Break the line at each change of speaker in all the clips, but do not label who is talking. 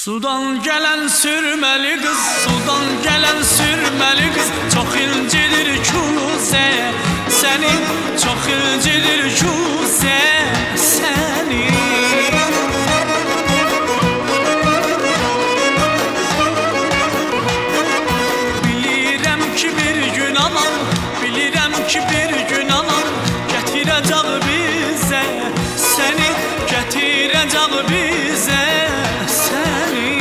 Sudan gelen sürmeli kız, sudan gelen sürmeli kız, çok incidir kuze seni, çok incidir kuze seni. Bilirəm ki bir gün anam, bilirəm ki bir gün anam getirəcək bizə seni, getirəcək bizə seni.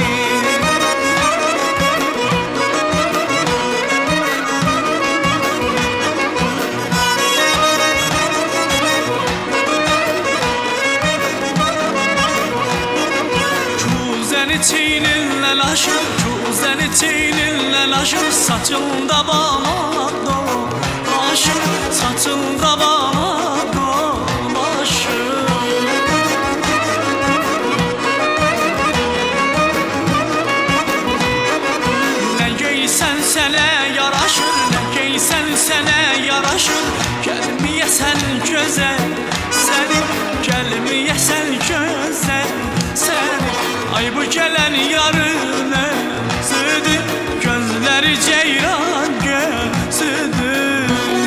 Kuzəni çiyninlə aşır, kuzəni çiyninlə aşır, saçında bana dolaşır, saçında bana dolaşır. Ne giysən sənə yaraşır, ne giysən sənə yaraşır, gəlməyəsən gözəl səni, gəlməyəsən gözəl səni. Ay bu gelen yarın özüdür, gözleri ceyran gözüdür.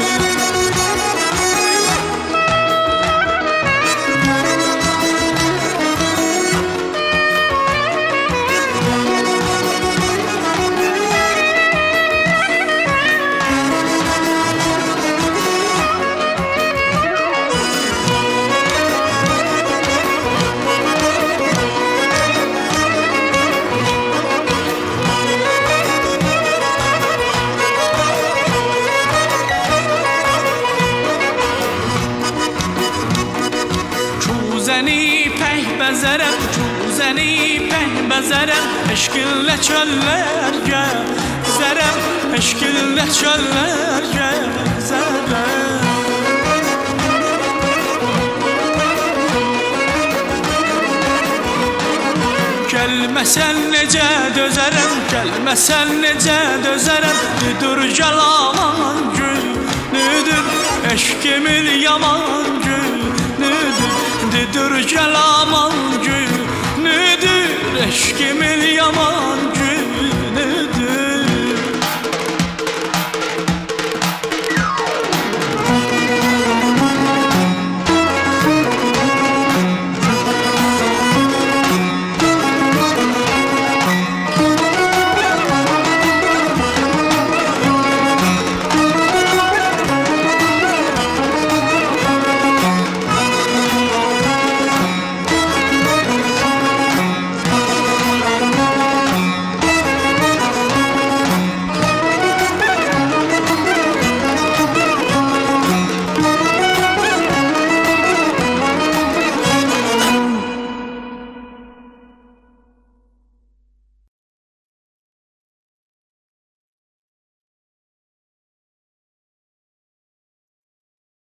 Kuzəni pək bəzərəm, kuzəni pək bəzərəm, eşqinlə çöllər gəzərəm, eşqinlə çöllər gəzərəm. Gəlməsən necə dözərəm, gəlməsən necə dözərəm, dur gəl aman günüdür, eşqimin yaman günüdür. Dur gel aman günüdür, eşkimin yaman